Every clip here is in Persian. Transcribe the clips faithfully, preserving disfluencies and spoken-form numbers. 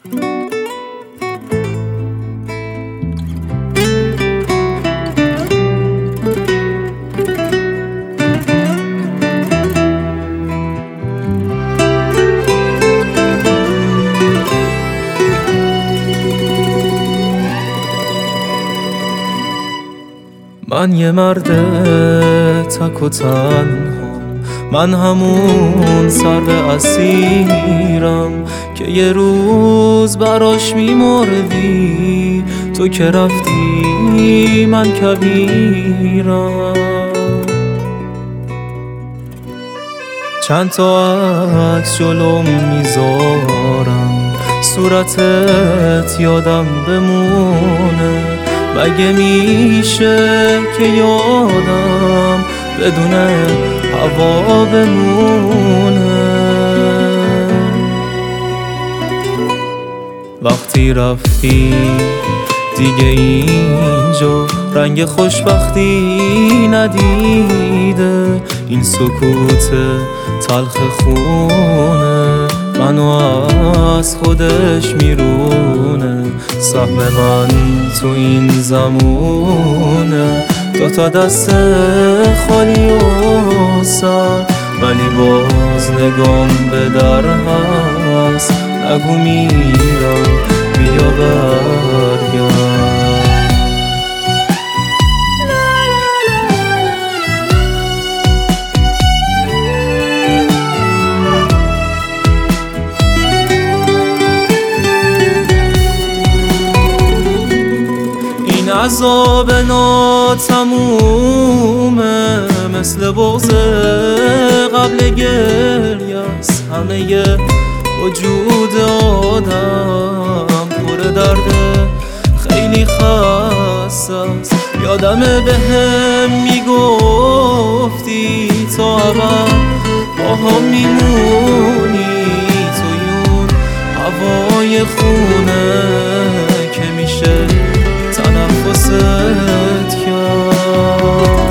من یه مرد تک و تنها، من همون سرو اسیرم که یه روز براش میمردی، تو که رفتی من کبیرم. چند تا عکس جلوم میذارم، صورتت یادم بمونه، مگه میشه که یادم بدون هوا بمونه؟ وقتی رفتی دیگه اینجا رنگ خوشبختی ندیده، این سکوت تلخ خونه منو از خودش میرونه. سهم من تو این زمونه، دوتا دست خالی و سر، ولی باز نگام به در هست. نگو میرم بیا برگرد. عذاب ناتمومه، مثل بغض قبل گریه است. همه وجود آدم پر درده، خیلی خسته است. یادمه به هم میگفتی تا ابد با هم میمونی، توی هوای خونه که میشه تنفست کرد.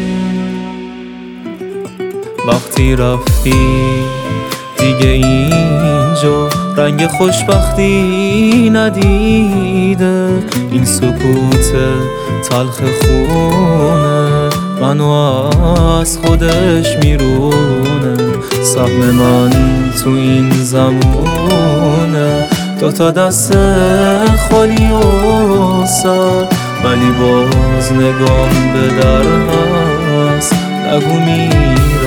وقتی رفتی دیگه اینجا رنگ خوشبختی ندیده، این سکوت تلخ خونه منو از خودش میرونه. سهم من تو این زمونه، دوتا دست خالی و سر، ولی باز نگام به در هست. نگو میرم